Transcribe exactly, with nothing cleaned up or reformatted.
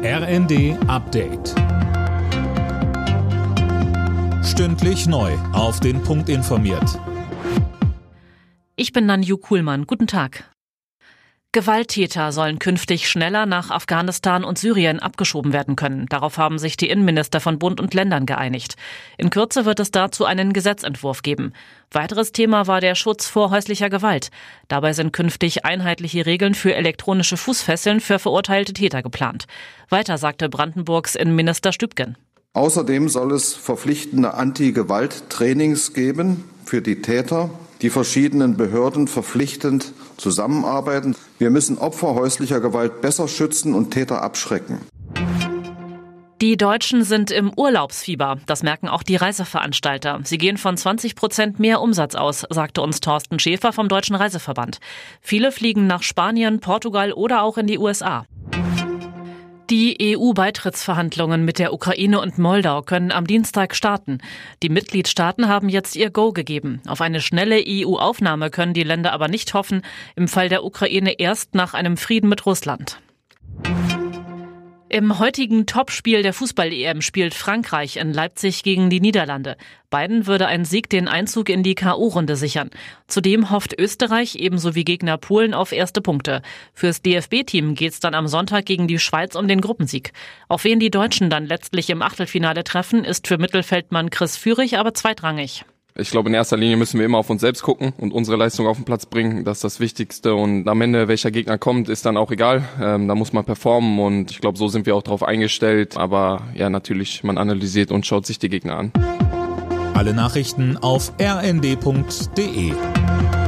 R N D Update. Stündlich neu auf den Punkt informiert. Ich bin Nanju Kuhlmann. Guten Tag. Gewalttäter sollen künftig schneller nach Afghanistan und Syrien abgeschoben werden können. Darauf haben sich die Innenminister von Bund und Ländern geeinigt. In Kürze wird es dazu einen Gesetzentwurf geben. Weiteres Thema war der Schutz vor häuslicher Gewalt. Dabei sind künftig einheitliche Regeln für elektronische Fußfesseln für verurteilte Täter geplant. Weiter sagte Brandenburgs Innenminister Stübgen. Außerdem soll es verpflichtende Anti-Gewalt-Trainings geben für die Täter. Die verschiedenen Behörden verpflichtend zusammenarbeiten. Wir müssen Opfer häuslicher Gewalt besser schützen und Täter abschrecken. Die Deutschen sind im Urlaubsfieber. Das merken auch die Reiseveranstalter. Sie gehen von zwanzig Prozent mehr Umsatz aus, sagte uns Thorsten Schäfer vom Deutschen Reiseverband. Viele fliegen nach Spanien, Portugal oder auch in die U S A. Die E U-Beitrittsverhandlungen mit der Ukraine und Moldau können am Dienstag starten. Die Mitgliedstaaten haben jetzt ihr Go gegeben. Auf eine schnelle E U-Aufnahme können die Länder aber nicht hoffen, im Fall der Ukraine erst nach einem Frieden mit Russland. Im heutigen Topspiel der Fußball-E M spielt Frankreich in Leipzig gegen die Niederlande. Beiden würde ein Sieg den Einzug in die K O-Runde sichern. Zudem hofft Österreich ebenso wie Gegner Polen auf erste Punkte. Fürs D F B-Team geht's dann am Sonntag gegen die Schweiz um den Gruppensieg. Auf wen die Deutschen dann letztlich im Achtelfinale treffen, ist für Mittelfeldmann Chris Führig aber zweitrangig. Ich glaube, in erster Linie müssen wir immer auf uns selbst gucken und unsere Leistung auf den Platz bringen. Das ist das Wichtigste. Und am Ende, welcher Gegner kommt, ist dann auch egal. Ähm, da muss man performen und ich glaube, so sind wir auch drauf eingestellt. Aber ja, natürlich, man analysiert und schaut sich die Gegner an. Alle Nachrichten auf r n d punkt d e.